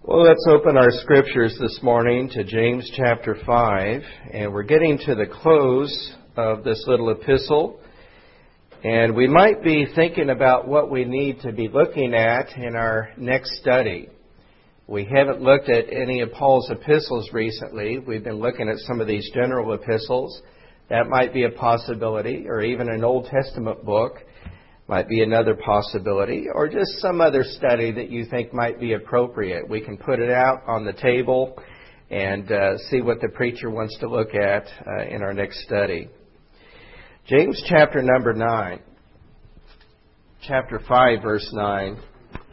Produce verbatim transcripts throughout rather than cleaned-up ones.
Well, let's open our scriptures this morning to James chapter five, and we're getting to the close of this little epistle, and we might be thinking about what we need to be looking at in our next study. We haven't looked at any of Paul's epistles recently. We've been looking at some of these general epistles. That might be a possibility, or even an Old Testament book might be another possibility, or just some other study that you think might be appropriate. We can put it out on the table and uh, see what the preacher wants to look at uh, in our next study. James chapter number nine, chapter five, verse nine.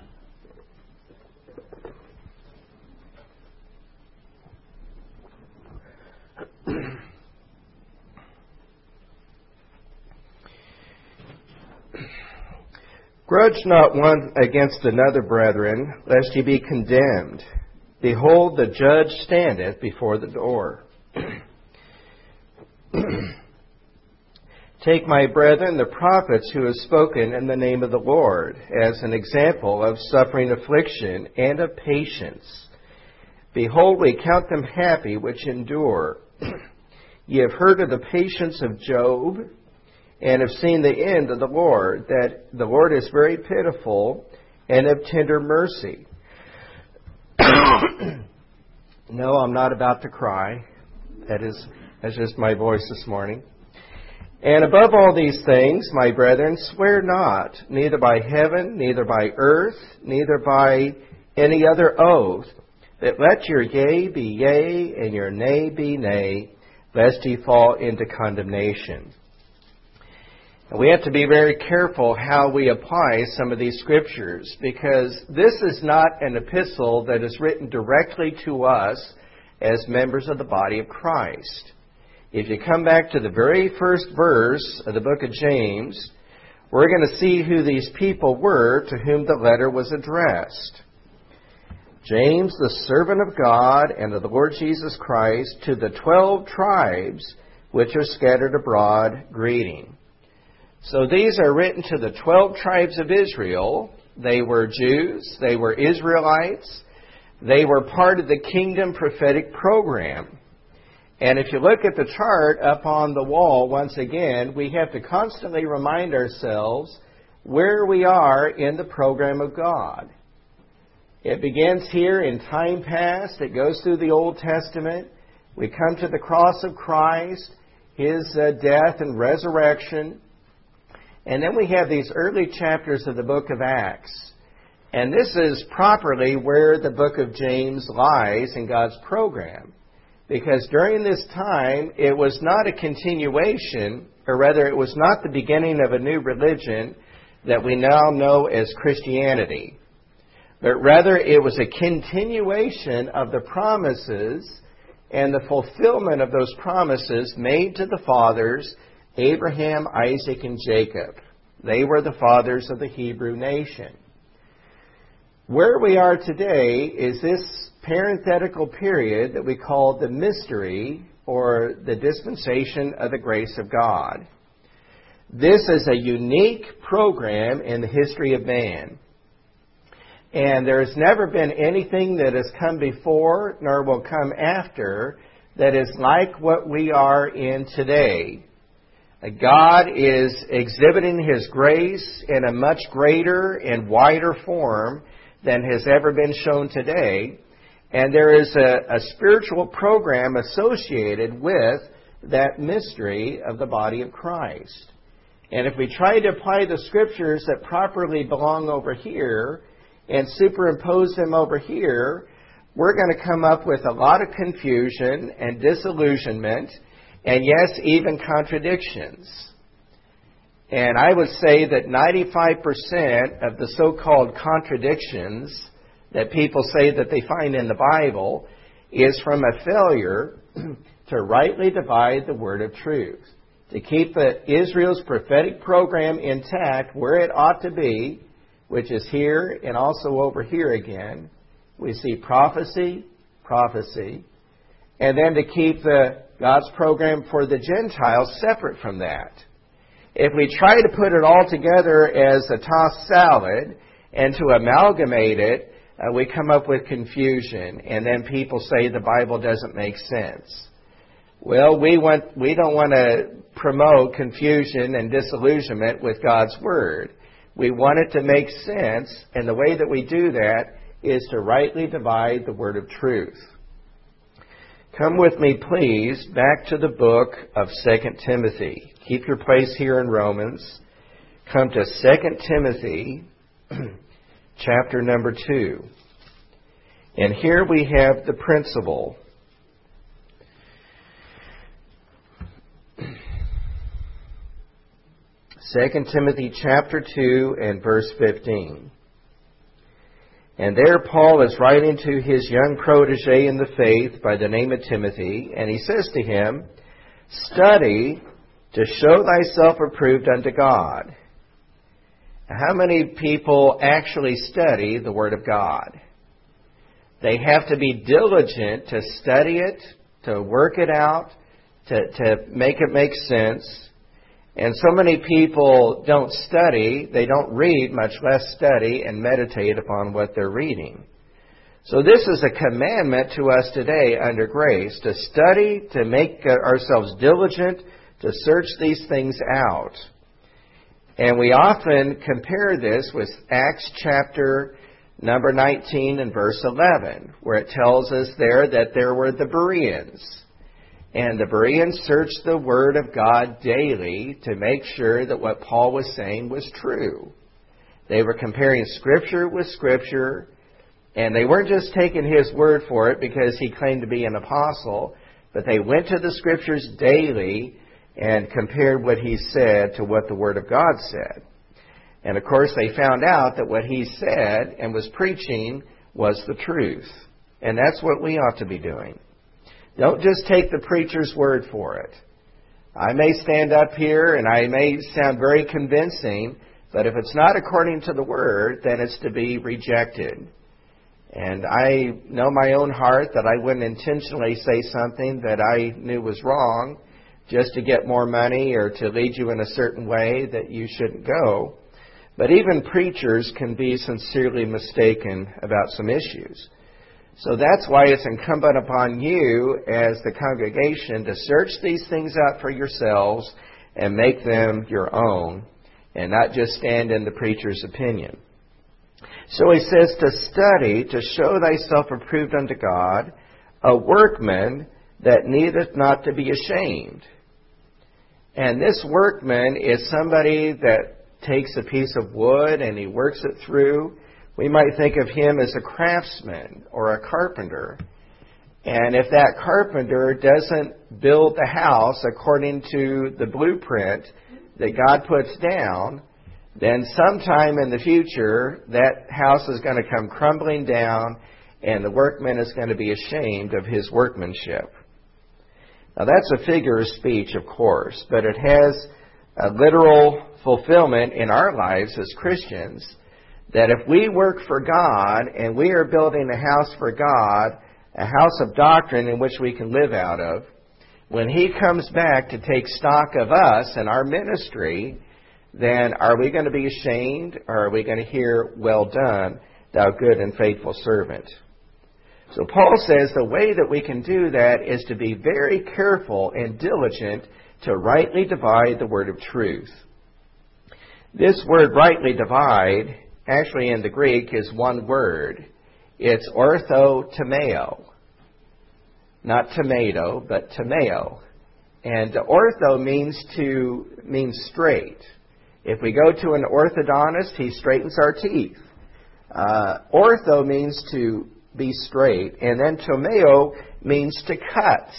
Grudge not one against another, brethren, lest ye be condemned. Behold, the judge standeth before the door. Take, my brethren, the prophets who have spoken in the name of the Lord, as an example of suffering affliction and of patience. Behold, we count them happy which endure. Ye have heard of the patience of Job, and have seen the end of the Lord, that the Lord is very pitiful and of tender mercy. No, I'm not about to cry. That is, that's just my voice this morning. And above all these things, my brethren, swear not, neither by heaven, neither by earth, neither by any other oath, that let your yea be yea, and your nay be nay, lest ye fall into condemnation. And we have to be very careful how we apply some of these scriptures, because this is not an epistle that is written directly to us as members of the body of Christ. If you come back to the very first verse of the book of James, we're going to see who these people were to whom the letter was addressed. James, the servant of God and of the Lord Jesus Christ, to the twelve tribes which are scattered abroad, greeting. So these are written to the twelve tribes of Israel. They were Jews. They were Israelites. They were part of the kingdom prophetic program. And if you look at the chart up on the wall, once again, we have to constantly remind ourselves where we are in the program of God. It begins here in time past. It goes through the Old Testament. We come to the cross of Christ, His uh, death and resurrection. And then we have these early chapters of the book of Acts. And this is properly where the book of James lies in God's program. Because during this time, it was not a continuation, or rather it was not the beginning of a new religion that we now know as Christianity. But rather it was a continuation of the promises and the fulfillment of those promises made to the fathers, Abraham, Isaac, and Jacob. They were the fathers of the Hebrew nation. Where we are today is this parenthetical period that we call the mystery or the dispensation of the grace of God. This is a unique program in the history of man. And there has never been anything that has come before nor will come after that is like what we are in today. God is exhibiting His grace in a much greater and wider form than has ever been shown today. And there is a, a spiritual program associated with that mystery of the body of Christ. And if we try to apply the scriptures that properly belong over here and superimpose them over here, we're going to come up with a lot of confusion and disillusionment, and yes, even contradictions. And I would say that ninety-five percent of the so-called contradictions that people say that they find in the Bible is from a failure to rightly divide the word of truth, to keep the Israel's prophetic program intact where it ought to be, which is here and also over here again. We see prophecy, prophecy, and then to keep the God's program for the Gentiles separate from that. If we try to put it all together as a tossed salad and to amalgamate it, uh, we come up with confusion, and then people say the Bible doesn't make sense. Well, we want we don't want to promote confusion and disillusionment with God's Word. We want it to make sense, and the way that we do that is to rightly divide the word of truth. Come with me, please, back to the book of Second Timothy. Keep your place here in Romans. Come to Second Timothy, chapter number two. And here we have the principle. Second Timothy chapter two and verse fifteen. And there Paul is writing to his young protege in the faith by the name of Timothy, and he says to him, "Study to show thyself approved unto God." How many people actually study the Word of God? They have to be diligent to study it, to work it out, to, to make it make sense. And so many people don't study, they don't read, much less study and meditate upon what they're reading. So this is a commandment to us today under grace, to study, to make ourselves diligent, to search these things out. And we often compare this with Acts chapter number nineteen and verse eleven, where it tells us there that there were the Bereans. And the Bereans searched the Word of God daily to make sure that what Paul was saying was true. They were comparing Scripture with Scripture, and they weren't just taking his word for it because he claimed to be an apostle, but they went to the Scriptures daily and compared what he said to what the Word of God said. And of course they found out that what he said and was preaching was the truth. And that's what we ought to be doing. Don't just take the preacher's word for it. I may stand up here and I may sound very convincing, but if it's not according to the Word, then it's to be rejected. And I know my own heart that I wouldn't intentionally say something that I knew was wrong just to get more money or to lead you in a certain way that you shouldn't go. But even preachers can be sincerely mistaken about some issues. So that's why it's incumbent upon you as the congregation to search these things out for yourselves and make them your own and not just stand in the preacher's opinion. So he says to study, to show thyself approved unto God, a workman that needeth not to be ashamed. And this workman is somebody that takes a piece of wood and he works it through. We might think of him as a craftsman or a carpenter. And if that carpenter doesn't build the house according to the blueprint that God puts down, then sometime in the future, that house is going to come crumbling down and the workman is going to be ashamed of his workmanship. Now that's a figure of speech, of course, but it has a literal fulfillment in our lives as Christians, that if we work for God and we are building a house for God, a house of doctrine in which we can live out of, when He comes back to take stock of us and our ministry, then are we going to be ashamed, or are we going to hear, "Well done, thou good and faithful servant"? So Paul says the way that we can do that is to be very careful and diligent to rightly divide the word of truth. This word rightly divide, actually in the Greek, is one word. It's orthotomeo. Not tomato, but tomeo. And ortho means to means straight. If we go to an orthodontist, he straightens our teeth. Uh, ortho means to be straight, and then tomeo means to cut.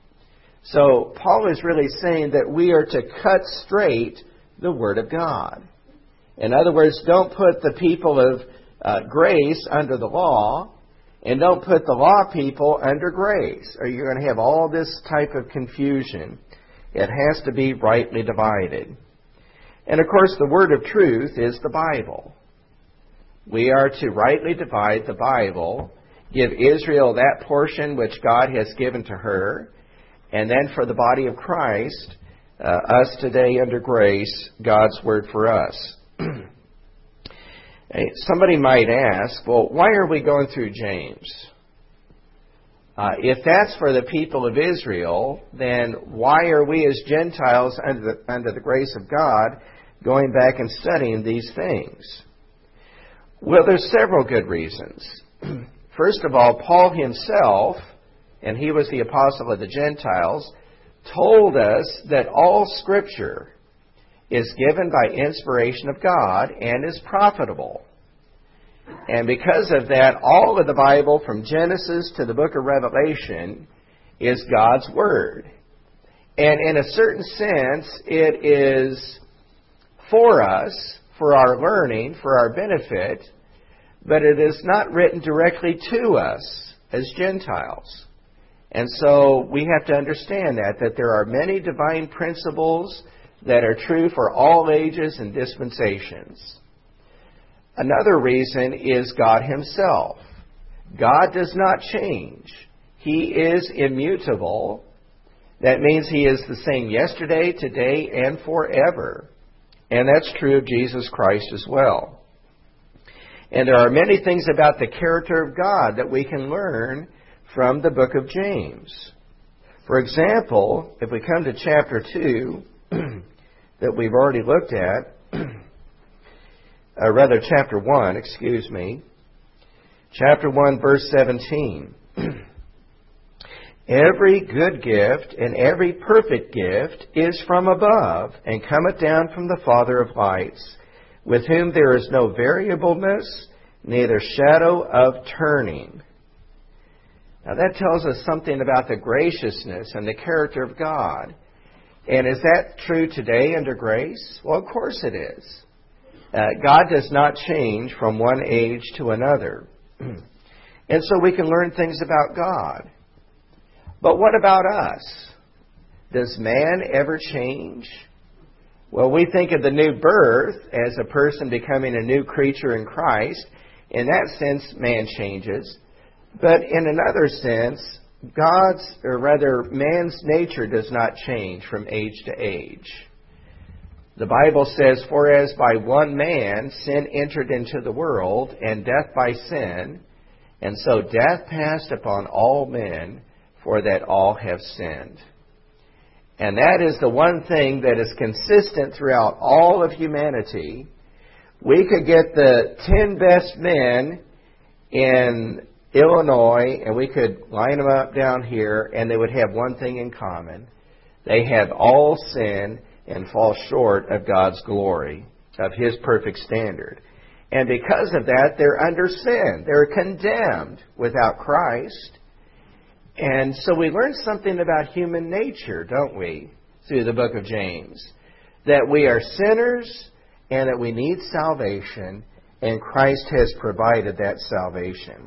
So Paul is really saying that we are to cut straight the Word of God. In other words, don't put the people of uh, grace under the law, and don't put the law people under grace, or you're going to have all this type of confusion. It has to be rightly divided. And of course, the word of truth is the Bible. We are to rightly divide the Bible, give Israel that portion which God has given to her, and then for the body of Christ, uh, us today under grace, God's word for us. Somebody might ask, well, why are we going through James? Uh, if that's for the people of Israel, then why are we as Gentiles under the, under the grace of God going back and studying these things? Well, there's several good reasons. First of all, Paul himself, and he was the apostle of the Gentiles, told us that all Scripture is given by inspiration of God and is profitable. And because of that, all of the Bible from Genesis to the book of Revelation is God's Word. And in a certain sense, it is for us, for our learning, for our benefit, but it is not written directly to us as Gentiles. And so we have to understand that, that there are many divine principles that are true for all ages and dispensations. Another reason is God Himself. God does not change. He is immutable. That means He is the same yesterday, today, and forever. And that's true of Jesus Christ as well. And there are many things about the character of God that we can learn from the book of James. For example, if we come to chapter two, that we've already looked at, uh, rather chapter one, excuse me, chapter one, verse seventeen. Every good gift and every perfect gift is from above, and cometh down from the Father of lights, with whom there is no variableness, neither shadow of turning. Now that tells us something about the graciousness and the character of God. And is that true today under grace? Well, of course it is. Uh, God does not change from one age to another. And so we can learn things about God. But what about us? Does man ever change? Well, we think of the new birth as a person becoming a new creature in Christ. In that sense, man changes. But in another sense, God's, or rather, man's nature does not change from age to age. The Bible says, "For as by one man sin entered into the world, and death by sin, and so death passed upon all men, for that all have sinned." And that is the one thing that is consistent throughout all of humanity. We could get the ten best men in Illinois, and we could line them up down here, and they would have one thing in common. They have all sinned and fall short of God's glory, of His perfect standard. And because of that, they're under sin. They're condemned without Christ. And so we learn something about human nature, don't we, through the book of James? That we are sinners and that we need salvation, and Christ has provided that salvation.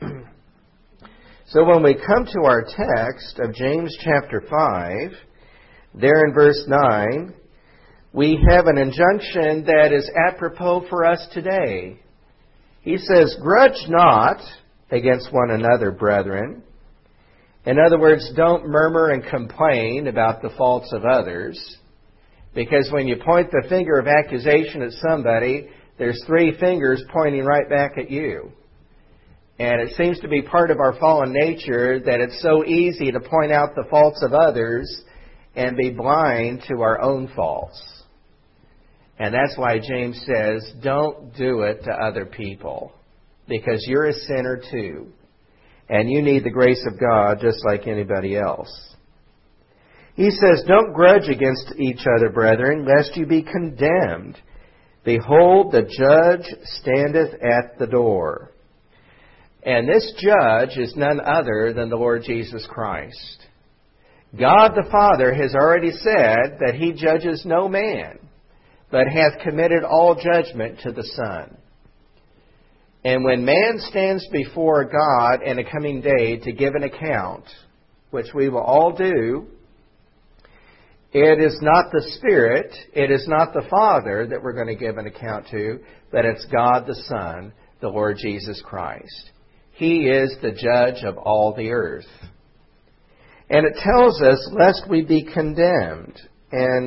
So when we come to our text of James chapter five, there in verse nine, we have an injunction that is apropos for us today. He says, "Grudge not against one another, brethren." In other words, don't murmur and complain about the faults of others, because when you point the finger of accusation at somebody, there's three fingers pointing right back at you. And it seems to be part of our fallen nature that it's so easy to point out the faults of others and be blind to our own faults. And that's why James says, don't do it to other people, because you're a sinner too. And you need the grace of God just like anybody else. He says, "Don't grudge against each other, brethren, lest you be condemned. Behold, the judge standeth at the door." And this judge is none other than the Lord Jesus Christ. God the Father has already said that He judges no man, but hath committed all judgment to the Son. And when man stands before God in a coming day to give an account, which we will all do, it is not the Spirit, it is not the Father that we're going to give an account to, but it's God the Son, the Lord Jesus Christ. He is the judge of all the earth. And it tells us, lest we be condemned. And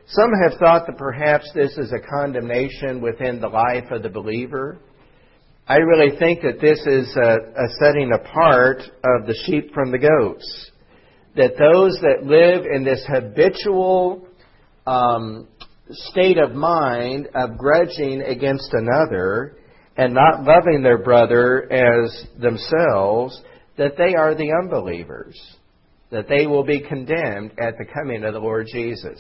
Some have thought that perhaps this is a condemnation within the life of the believer. I really think that this is a, a setting apart of the sheep from the goats. That those that live in this habitual um, state of mind of grudging against another and not loving their brother as themselves, that they are the unbelievers. That they will be condemned at the coming of the Lord Jesus.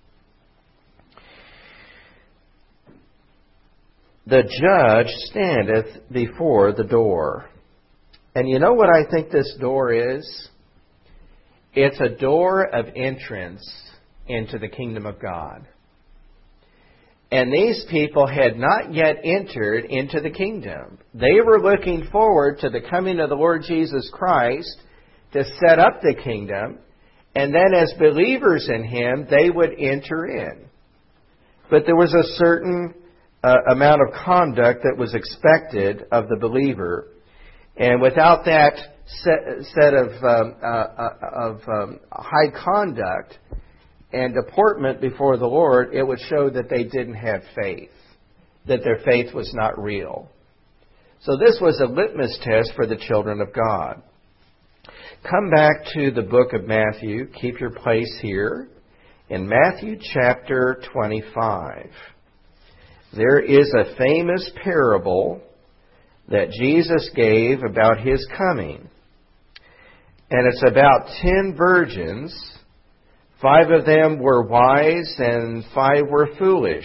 The judge standeth before the door. And you know what I think this door is? It's a door of entrance into the kingdom of God. And these people had not yet entered into the kingdom. They were looking forward to the coming of the Lord Jesus Christ to set up the kingdom. And then as believers in Him, they would enter in. But there was a certain uh, amount of conduct that was expected of the believer. And without that set, set of, um, uh, of um, high conduct and deportment before the Lord, it would show that they didn't have faith, that their faith was not real. So this was a litmus test for the children of God. Come back to the book of Matthew. Keep your place here. In Matthew chapter twenty-five, there is a famous parable that Jesus gave about His coming. And it's about ten virgins. Five of them were wise and five were foolish.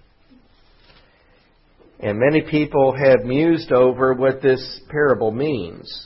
And many people have mused over what this parable means.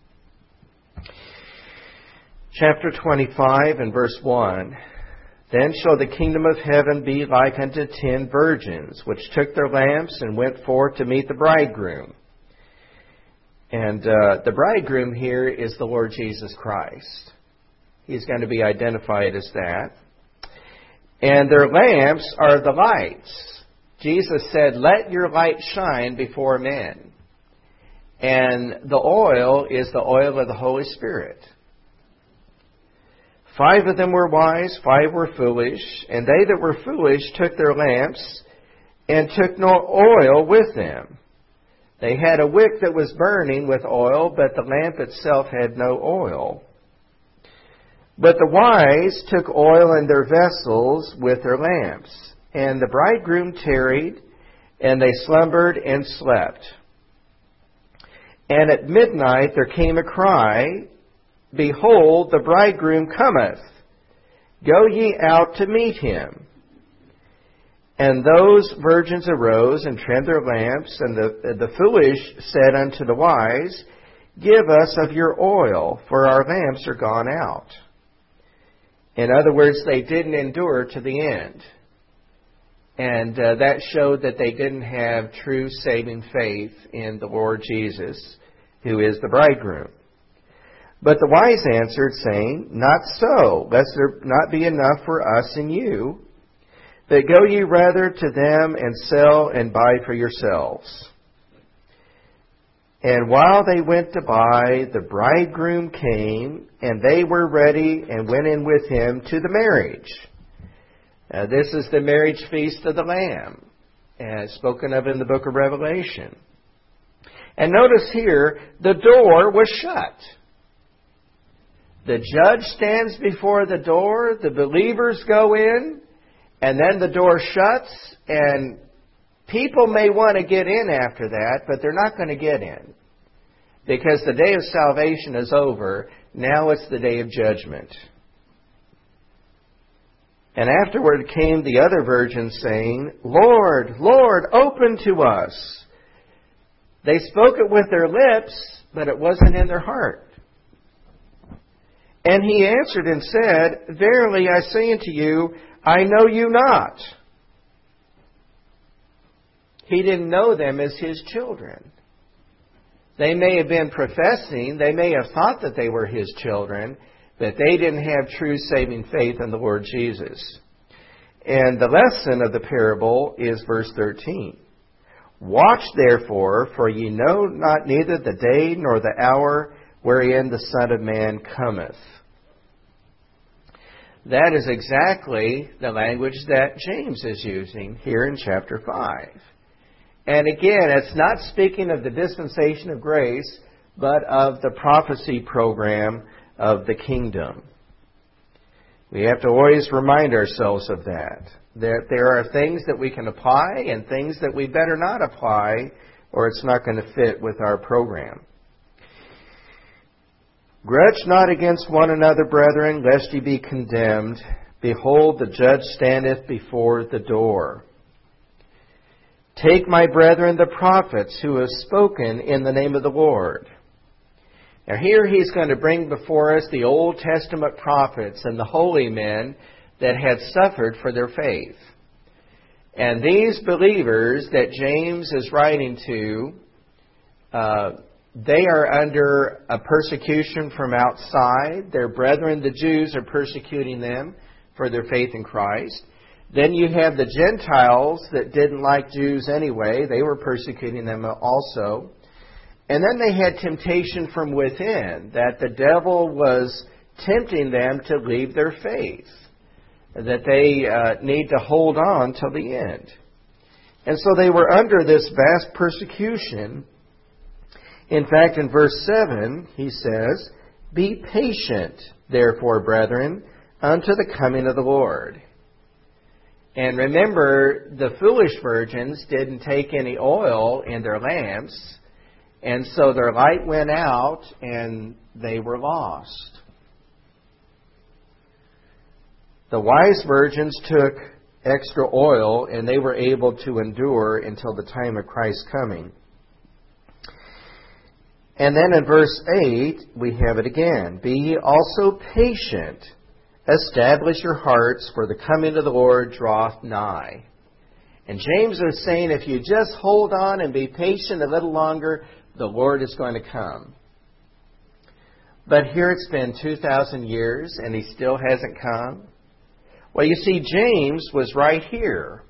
Chapter twenty-five and verse one. Then shall the kingdom of heaven be like unto ten virgins, which took their lamps and went forth to meet the bridegroom. And uh, the bridegroom here is the Lord Jesus Christ. He's going to be identified as that. And their lamps are the lights. Jesus said, let your light shine before men. And the oil is the oil of the Holy Spirit. Five of them were wise, five were foolish, and they that were foolish took their lamps and took no oil with them. They had a wick that was burning with oil, but the lamp itself had no oil. But the wise took oil in their vessels with their lamps. And the bridegroom tarried, and they slumbered and slept. And at midnight there came a cry, Behold, the bridegroom cometh. Go ye out to meet him. And those virgins arose and trimmed their lamps, and the, the foolish said unto the wise, Give us of your oil, for our lamps are gone out. In other words, they didn't endure to the end. And uh, that showed that they didn't have true saving faith in the Lord Jesus, who is the bridegroom. But the wise answered, saying, Not so, lest there not be enough for us and you. But go ye rather to them and sell and buy for yourselves. And while they went to buy, the bridegroom came, and they were ready and went in with him to the marriage. Now, this is the marriage feast of the Lamb, as spoken of in the book of Revelation. And notice here, the door was shut. The judge stands before the door, the believers go in, and then the door shuts, and people may want to get in after that, but they're not going to get in. Because the day of salvation is over. Now it's the day of judgment. And afterward came the other virgins saying, Lord, Lord, open to us. They spoke it with their lips, but it wasn't in their heart. And he answered and said, Verily I say unto you, I know you not. He didn't know them as his children. They may have been professing, they may have thought that they were his children, but they didn't have true saving faith in the Lord Jesus. And the lesson of the parable is verse thirteen. Watch therefore, for ye know not neither the day nor the hour wherein the Son of Man cometh. That is exactly the language that James is using here in chapter five. And again, it's not speaking of the dispensation of grace, but of the prophecy program of the kingdom. We have to always remind ourselves of that. That there are things that we can apply and things that we better not apply, or it's not going to fit with our program. Grudge not against one another, brethren, lest ye be condemned. Behold, the judge standeth before the door. Take, my brethren, the prophets who have spoken in the name of the Lord. Now here he's going to bring before us the Old Testament prophets and the holy men that had suffered for their faith. And these believers that James is writing to, uh, they are under a persecution from outside. Their brethren, the Jews, are persecuting them for their faith in Christ. Then you have the Gentiles that didn't like Jews anyway. They were persecuting them also. And then they had temptation from within, that the devil was tempting them to leave their faith, that they uh, need to hold on till the end. And so they were under this vast persecution. In fact, in verse seven, he says, Be patient, therefore, brethren, unto the coming of the Lord. And remember, the foolish virgins didn't take any oil in their lamps, and so their light went out and they were lost. The wise virgins took extra oil and they were able to endure until the time of Christ's coming. And then in verse eight, we have it again. Be ye also patient. Establish your hearts, for the coming of the Lord draweth nigh. And James is saying, if you just hold on and be patient a little longer, the Lord is going to come. But here it's been two thousand years and He still hasn't come. Well, you see, James was right here.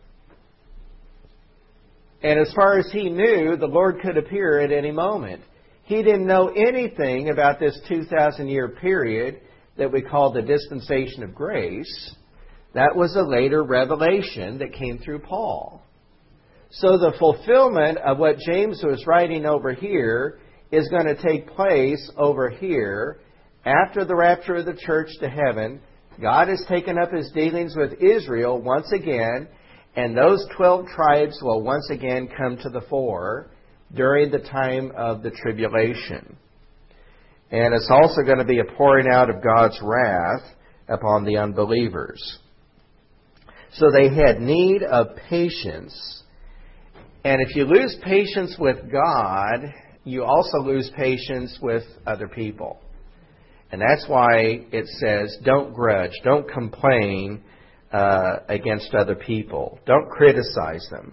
And as far as he knew, the Lord could appear at any moment. He didn't know anything about this two thousand year period that we call the dispensation of grace. That was a later revelation that came through Paul. So the fulfillment of what James was writing over here is going to take place over here after the rapture of the church to heaven. God has taken up His dealings with Israel once again, and those twelve tribes will once again come to the fore during the time of the tribulation. And it's also going to be a pouring out of God's wrath upon the unbelievers. So they had need of patience. And if you lose patience with God, you also lose patience with other people. And that's why it says, don't grudge, don't complain uh, against other people. Don't criticize them.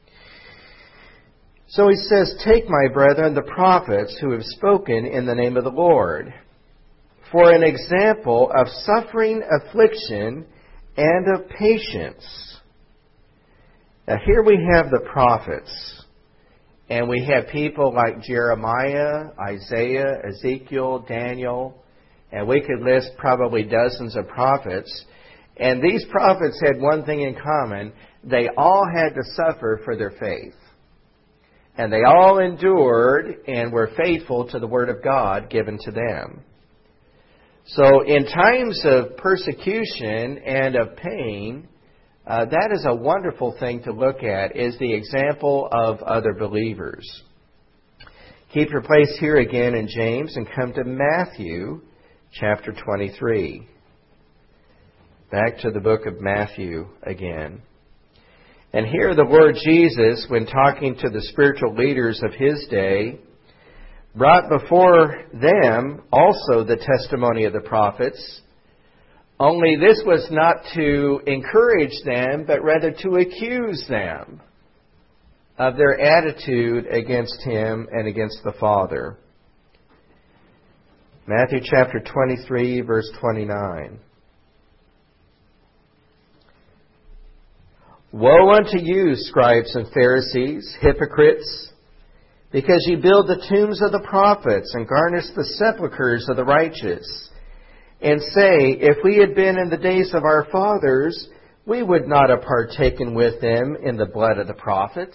So he says, Take, my brethren, the prophets who have spoken in the name of the Lord, for an example of suffering, affliction, and of patience. Now here we have the prophets. And we have people like Jeremiah, Isaiah, Ezekiel, Daniel, and we could list probably dozens of prophets. And these prophets had one thing in common. They all had to suffer for their faith. And they all endured and were faithful to the Word of God given to them. So in times of persecution and of pain, uh, that is a wonderful thing to look at, is the example of other believers. Keep your place here again in James and come to Matthew chapter twenty-three. Back to the book of Matthew again. And here the Lord Jesus, when talking to the spiritual leaders of His day, brought before them also the testimony of the prophets. Only this was not to encourage them, but rather to accuse them of their attitude against Him and against the Father. Matthew chapter twenty-three, verse twenty-nine. Woe unto you, scribes and Pharisees, hypocrites, because ye build the tombs of the prophets and garnish the sepulchres of the righteous, and say, if we had been in the days of our fathers, we would not have partaken with them in the blood of the prophets.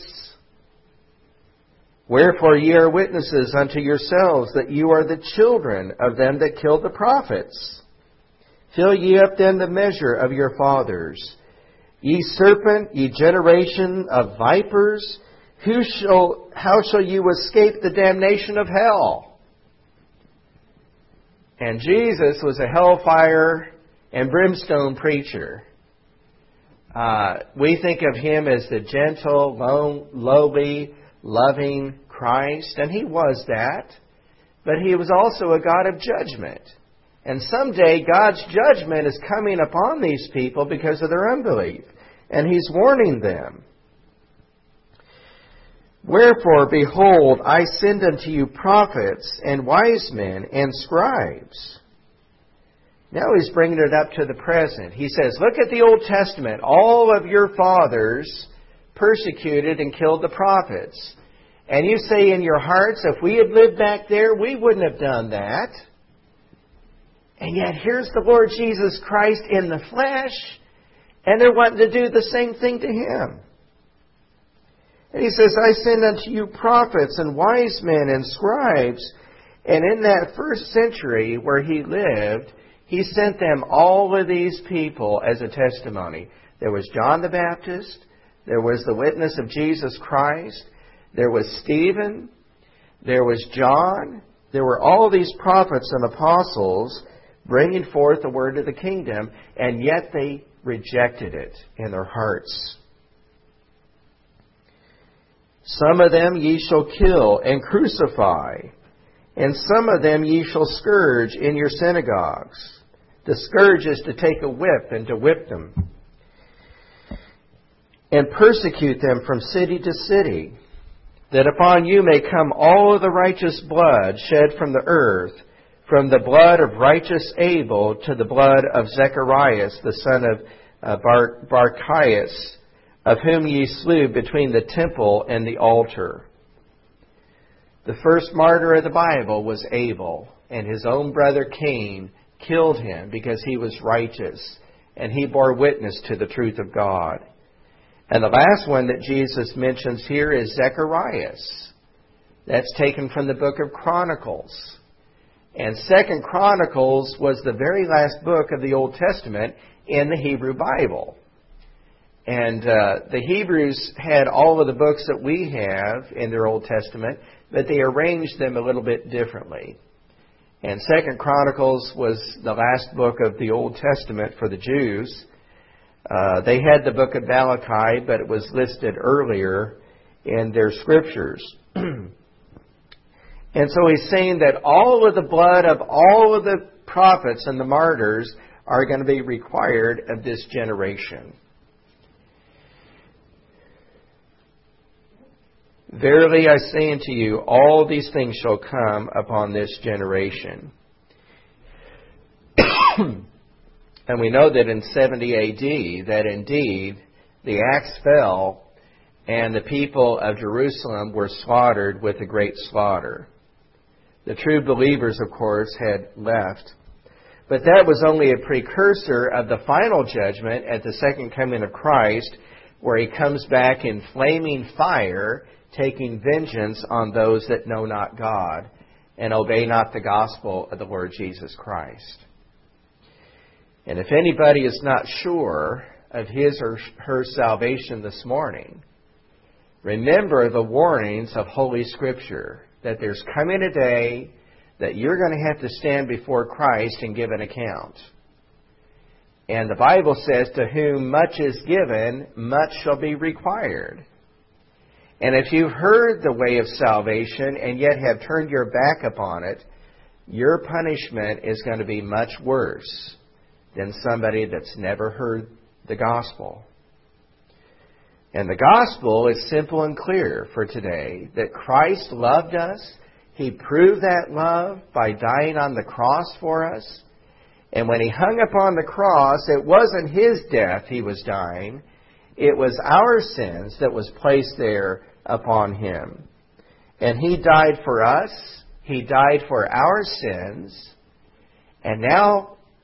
Wherefore ye are witnesses unto yourselves that you are the children of them that killed the prophets. Fill ye up then the measure of your fathers. Ye serpent, ye generation of vipers, who shall, how shall you escape the damnation of hell? And Jesus was a hellfire and brimstone preacher. Uh, we think of him as the gentle, low, lowly, loving Christ, and he was that. But he was also a God of judgment. And someday God's judgment is coming upon these people because of their unbelief. And he's warning them. Wherefore, behold, I send unto you prophets and wise men and scribes. Now he's bringing it up to the present. He says, look at the Old Testament. All of your fathers persecuted and killed the prophets. And you say in your hearts, if we had lived back there, we wouldn't have done that. And yet here's the Lord Jesus Christ in the flesh, and they're wanting to do the same thing to him. And he says, I send unto you prophets and wise men and scribes. And in that first century where he lived, he sent them all of these people as a testimony. There was John the Baptist. There was the witness of Jesus Christ. There was Stephen. There was John. There were all these prophets and apostles bringing forth the word of the kingdom, and yet they rejected it in their hearts. Some of them ye shall kill and crucify, and some of them ye shall scourge in your synagogues. The scourge is to take a whip and to whip them, and persecute them from city to city, that upon you may come all of the righteous blood shed from the earth, from the blood of righteous Abel to the blood of Zacharias, the son of uh, Bar- Barchias, of whom ye slew between the temple and the altar. The first martyr of the Bible was Abel, and his own brother Cain killed him because he was righteous, and he bore witness to the truth of God. And the last one that Jesus mentions here is Zacharias. That's taken from the book of Chronicles. And Second Chronicles was the very last book of the Old Testament in the Hebrew Bible. And uh, the Hebrews had all of the books that we have in their Old Testament, but they arranged them a little bit differently. And Second Chronicles was the last book of the Old Testament for the Jews. Uh, they had the book of Malachi, but it was listed earlier in their scriptures. And so he's saying that all of the blood of all of the prophets and the martyrs are going to be required of this generation. Verily I say unto you, all these things shall come upon this generation. And we know that in seventy A D, that indeed the axe fell and the people of Jerusalem were slaughtered with a great slaughter. The true believers, of course, had left. But that was only a precursor of the final judgment at the second coming of Christ, where he comes back in flaming fire, taking vengeance on those that know not God and obey not the gospel of the Lord Jesus Christ. And if anybody is not sure of his or her salvation this morning, remember the warnings of Holy Scripture, that there's coming a day that you're going to have to stand before Christ and give an account. And the Bible says, to whom much is given, much shall be required. And if you've heard the way of salvation and yet have turned your back upon it, your punishment is going to be much worse than somebody that's never heard the gospel. And the gospel is simple and clear for today, that Christ loved us. He proved that love by dying on the cross for us. And when he hung upon the cross, it wasn't his death he was dying. It was our sins that was placed there upon him. And he died for us. He died for our sins. And now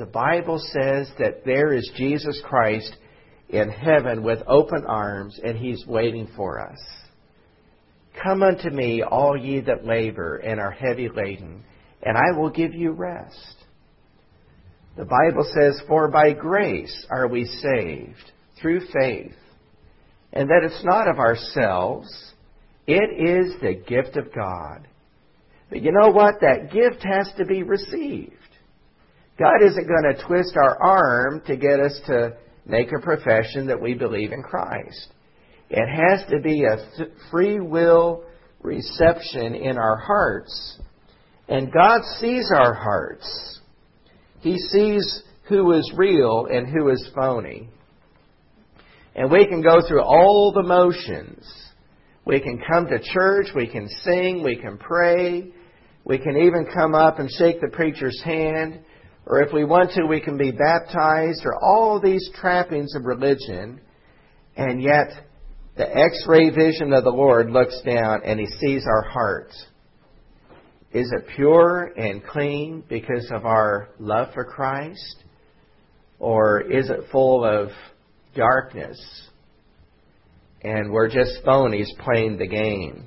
The Bible says that there is Jesus Christ in heaven with open arms, and He's waiting for us. Come unto me, all ye that labor and are heavy laden, and I will give you rest. The Bible says, for by grace are we saved, through faith, and that it's not of ourselves, it is the gift of God. But you know what? That gift has to be received. God isn't going to twist our arm to get us to make a profession that we believe in Christ. It has to be a th- free will reception in our hearts. And God sees our hearts. He sees who is real and who is phony. And we can go through all the motions. We can come to church, we can sing, we can pray, we can even come up and shake the preacher's hand, or if we want to, we can be baptized, or all these trappings of religion, and yet the X-ray vision of the Lord looks down and He sees our hearts. Is it pure and clean because of our love for Christ? Or is it full of darkness and we're just phonies playing the game?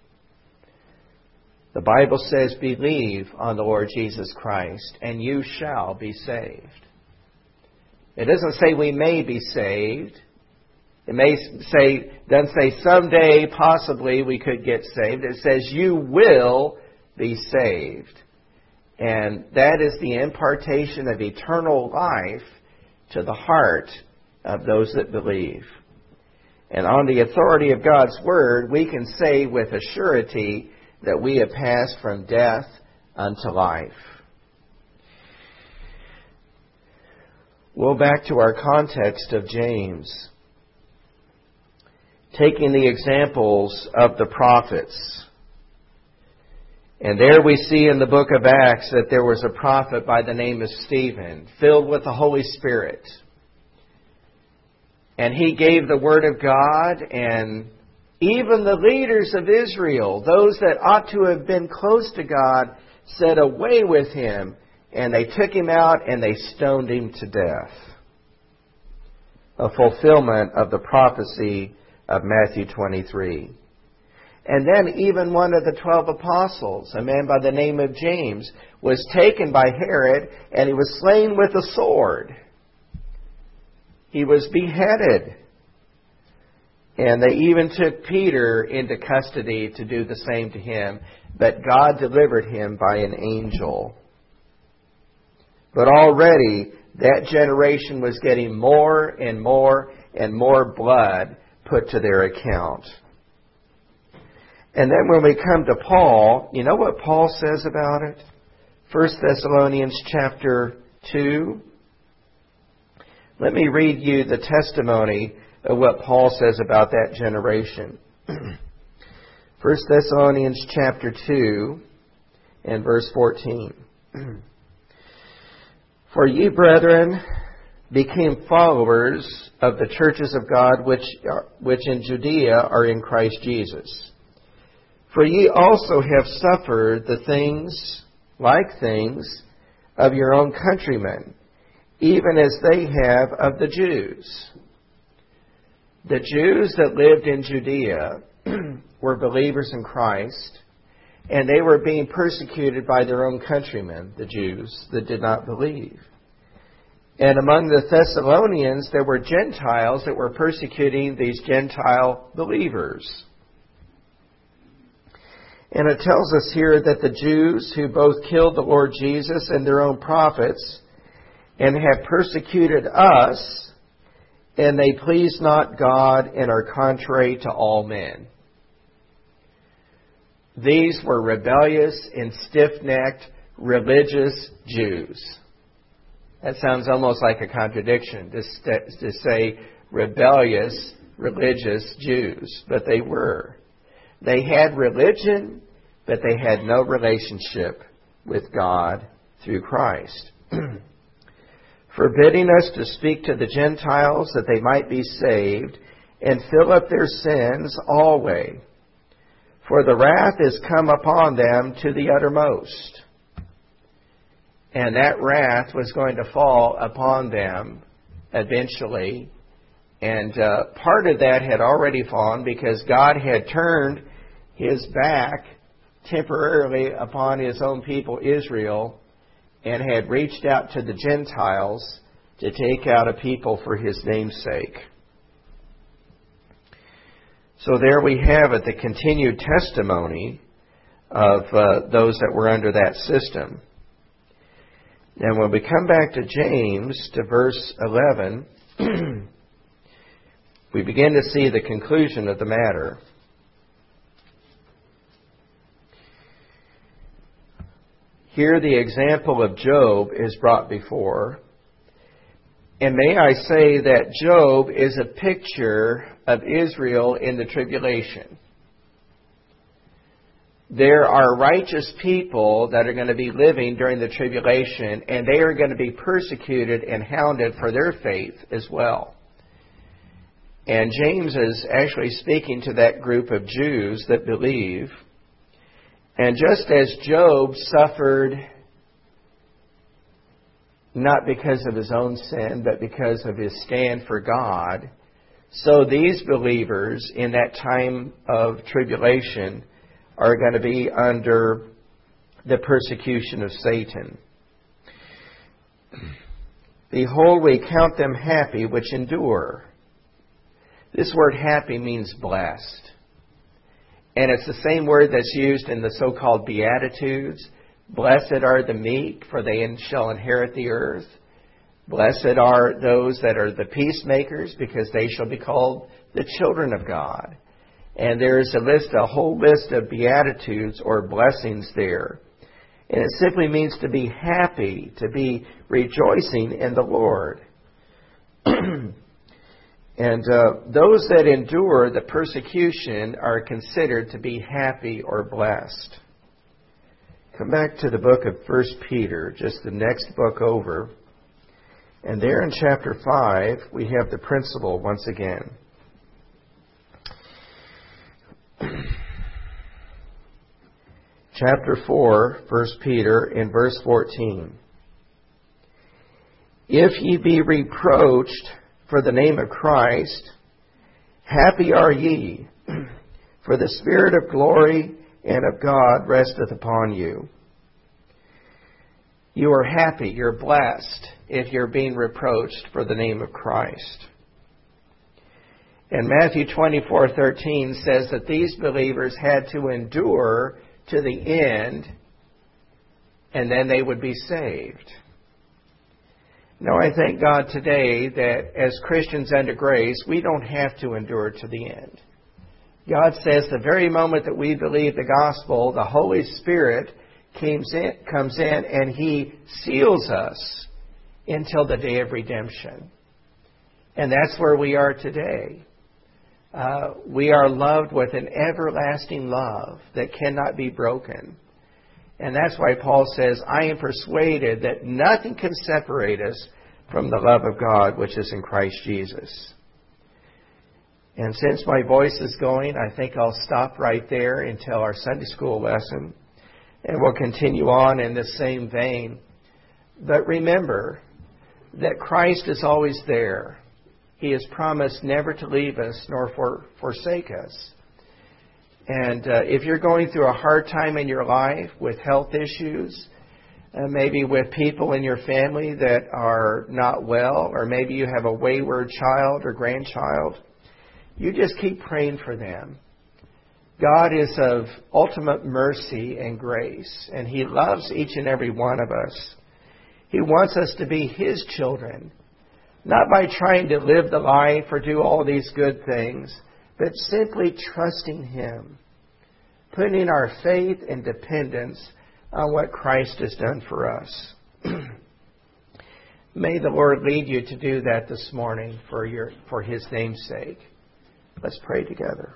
The Bible says, believe on the Lord Jesus Christ and you shall be saved. It doesn't say we may be saved. It may say, doesn't say someday possibly we could get saved. It says you will be saved. And that is the impartation of eternal life to the heart of those that believe. And on the authority of God's Word, we can say with a surety that we have passed from death unto life. Well, back to our context of James. Taking the examples of the prophets. And there we see in the book of Acts that there was a prophet by the name of Stephen, filled with the Holy Spirit. And he gave the Word of God, and even the leaders of Israel, those that ought to have been close to God, said, away with him. And they took him out and they stoned him to death. A fulfillment of the prophecy of Matthew twenty-three. And then even one of the twelve apostles, a man by the name of James, was taken by Herod and he was slain with a sword. He was beheaded. And they even took Peter into custody to do the same to him. But God delivered him by an angel. But already that generation was getting more and more and more blood put to their account. And then when we come to Paul, you know what Paul says about it? First Thessalonians chapter two. Let me read you the testimony of what Paul says about that generation. First Thessalonians chapter two and verse fourteen. For ye, brethren, became followers of the churches of God which are, which in Judea are in Christ Jesus. For ye also have suffered the things, like things, of your own countrymen, even as they have of the Jews. The Jews that lived in Judea were believers in Christ, and they were being persecuted by their own countrymen, the Jews, that did not believe. And among the Thessalonians, there were Gentiles that were persecuting these Gentile believers. And it tells us here that the Jews who both killed the Lord Jesus and their own prophets, and have persecuted us, and they please not God and are contrary to all men. These were rebellious and stiff-necked religious Jews. That sounds almost like a contradiction to, st- to say rebellious religious Jews, but they were. They had religion, but they had no relationship with God through Christ. Forbidding us to speak to the Gentiles that they might be saved and fill up their sins always. For the wrath is come upon them to the uttermost. And that wrath was going to fall upon them eventually. And uh, part of that had already fallen because God had turned His back temporarily upon His own people, Israel, and had reached out to the Gentiles to take out a people for His name's sake. So there we have it, the continued testimony of uh, those that were under that system. Now when we come back to James, to verse eleven, we begin to see the conclusion of the matter. Here the example of Job is brought before. And may I say that Job is a picture of Israel in the tribulation. There are righteous people that are going to be living during the tribulation, and they are going to be persecuted and hounded for their faith as well. And James is actually speaking to that group of Jews that believe. And just as Job suffered not because of his own sin, but because of his stand for God, so these believers in that time of tribulation are going to be under the persecution of Satan. Behold, we count them happy which endure. This word happy means blessed. And it's the same word that's used in the so-called Beatitudes. Blessed are the meek, for they shall inherit the earth. Blessed are those that are the peacemakers, because they shall be called the children of God. And there is a list, a whole list of Beatitudes or blessings there. And it simply means to be happy, to be rejoicing in the Lord. And uh, those that endure the persecution are considered to be happy or blessed. Come back to the book of First Peter, just the next book over. And there in chapter five, we have the principle once again. Chapter four, First Peter, in verse fourteen. If ye be reproached for the name of Christ, happy are ye, for the Spirit of glory and of God resteth upon you. You are happy, you're blessed, if you're being reproached for the name of Christ. And Matthew twenty-four thirteen says that these believers had to endure to the end, and then they would be saved. Now, I thank God today that as Christians under grace, we don't have to endure to the end. God says the very moment that we believe the gospel, the Holy Spirit comes in, comes in and He seals us until the day of redemption. And that's where we are today. Uh, we are loved with an everlasting love that cannot be broken. And that's why Paul says, I am persuaded that nothing can separate us from the love of God which is in Christ Jesus. And since my voice is going, I think I'll stop right there until our Sunday school lesson. And we'll continue on in the same vein. But remember that Christ is always there. He has promised never to leave us nor for, forsake us. And uh, if you're going through a hard time in your life with health issues, uh, maybe with people in your family that are not well, or maybe you have a wayward child or grandchild, you just keep praying for them. God is of ultimate mercy and grace, and He loves each and every one of us. He wants us to be His children, not by trying to live the life or do all these good things, but simply trusting Him, putting our faith and dependence on what Christ has done for us. May the Lord lead you to do that this morning for your for His name's sake. Let's pray together.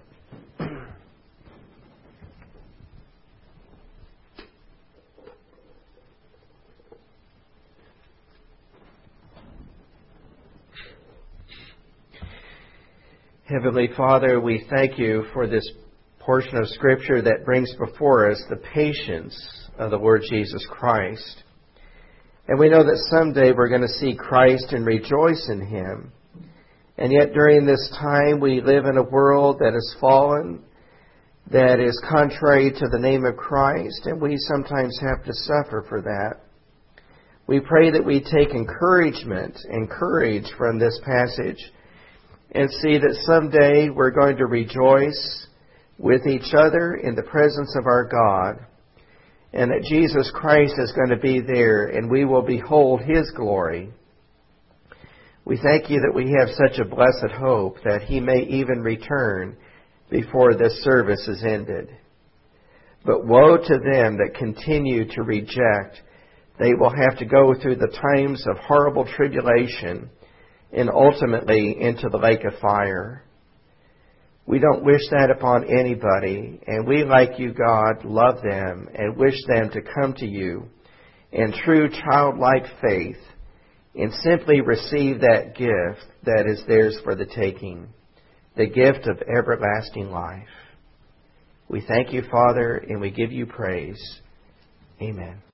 Heavenly Father, we thank You for this portion of Scripture that brings before us the patience of the Lord Jesus Christ. And we know that someday we're going to see Christ and rejoice in Him. And yet during this time we live in a world that is fallen, that is contrary to the name of Christ, and we sometimes have to suffer for that. We pray that we take encouragement and courage from this passage and see that someday we're going to rejoice with each other in the presence of our God, and that Jesus Christ is going to be there and we will behold His glory. We thank You that we have such a blessed hope that He may even return before this service is ended. But woe to them that continue to reject. They will have to go through the times of horrible tribulation and ultimately into the lake of fire. We don't wish that upon anybody, and we, like You, God, love them and wish them to come to You in true childlike faith and simply receive that gift that is theirs for the taking, the gift of everlasting life. We thank You, Father, and we give You praise. Amen.